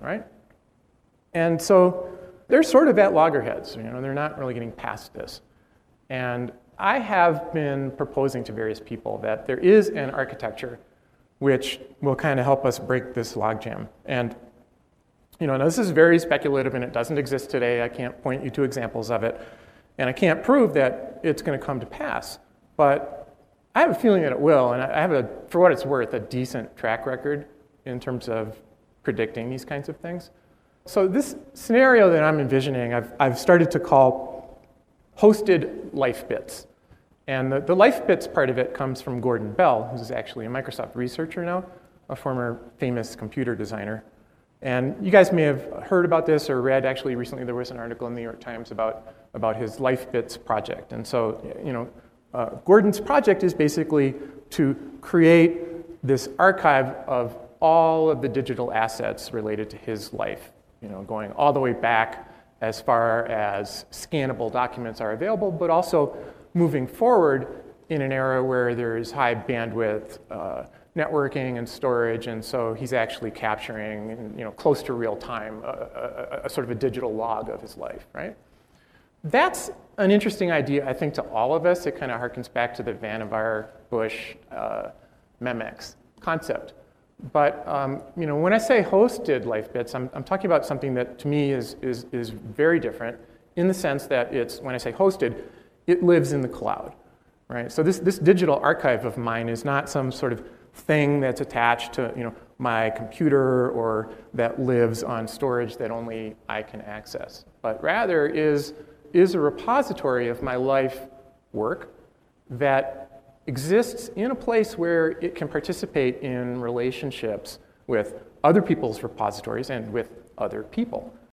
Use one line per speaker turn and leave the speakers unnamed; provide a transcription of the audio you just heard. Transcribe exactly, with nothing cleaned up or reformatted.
right? And so they're sort of at loggerheads. You know, they're not really getting past this. And I have been proposing to various people that there is an architecture which will kind of help us break this logjam. And you know, now this is very speculative and it doesn't exist today. I can't point you to examples of it. And I can't prove that it's going to come to pass. But I have a feeling that it will. And I have, a, for what it's worth, a decent track record in terms of predicting these kinds of things. So this scenario that I'm envisioning, I've, I've started to call hosted life bits. And the, the life bits part of it comes from Gordon Bell, who's actually a Microsoft researcher now, a former famous computer designer. And you guys may have heard about this or read, actually recently there was an article in the New York Times about, about his Life Bits project. And so, you know, uh, Gordon's project is basically to create this archive of all of the digital assets related to his life, you know, going all the way back as far as scannable documents are available, but also moving forward in an era where there is high bandwidth uh, networking and storage, and so he's actually capturing, you know, close to real time, a, a, a sort of a digital log of his life, right? That's an interesting idea, I think, to all of us. It kind of harkens back to the Vannevar Bush uh, Memex concept. But um, you know, when I say hosted life bits, I'm, I'm talking about something that to me is, is, is very different in the sense that it's, when I say hosted, it lives in the cloud, right? So this, this digital archive of mine is not some sort of thing that's attached to, you know, my computer or that lives on storage that only I can access, but rather is, is a repository of my life work that exists in a place where it can participate in relationships with other people's repositories and with other people.